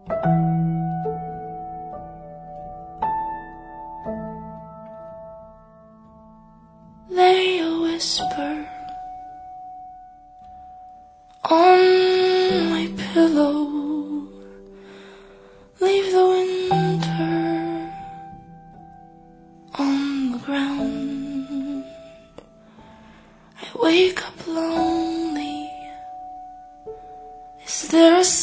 Lay a whisper on my pillow. Leave the winter on the ground. I wake up lonely. Is there a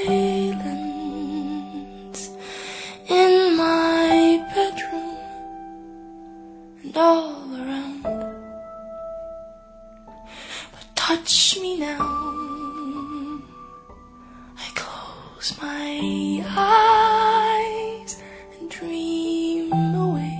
silence in my bedroom and all around? But touch me now. I close my eyes and dream away.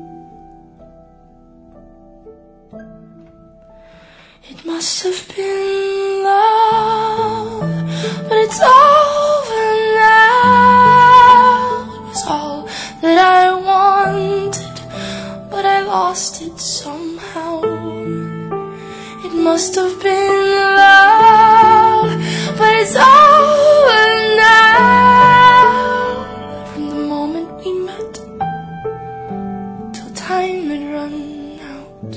It must have been love, but it's over now. It was all that I wanted, but I lost it somehow. It must have been love, but it's over now. From the moment we met till time had run out.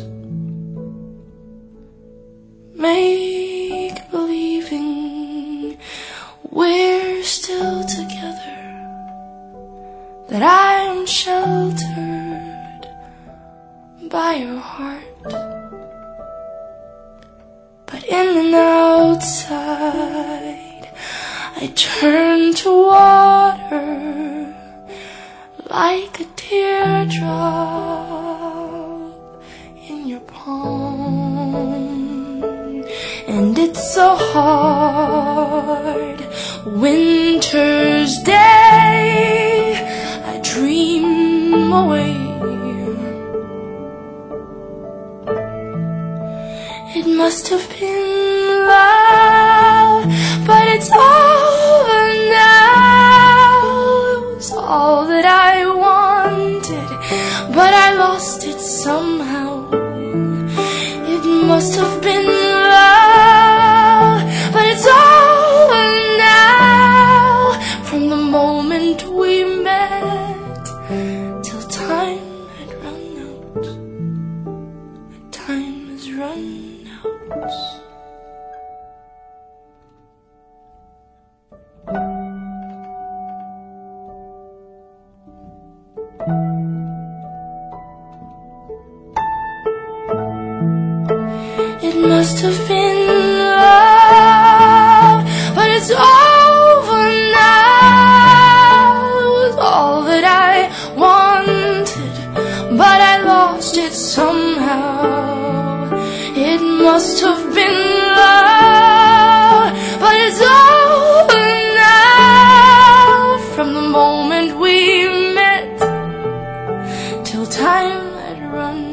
Make believing we're still together, that I am sheltered by your heart. But in and outside, I turn to water like a teardrop in your palm. And it's so hard, winter's day, I dream away. It must have been love, but it's over now. It was all that I wanted, but I lost it somehow. It must have been love, but it's over now. From the moment we met till time had run out. Time has run out. It must have been love, but it's over now. It was all that I wanted, but I lost it somehow. It must have been love, but it's over now. From the moment we met till time had run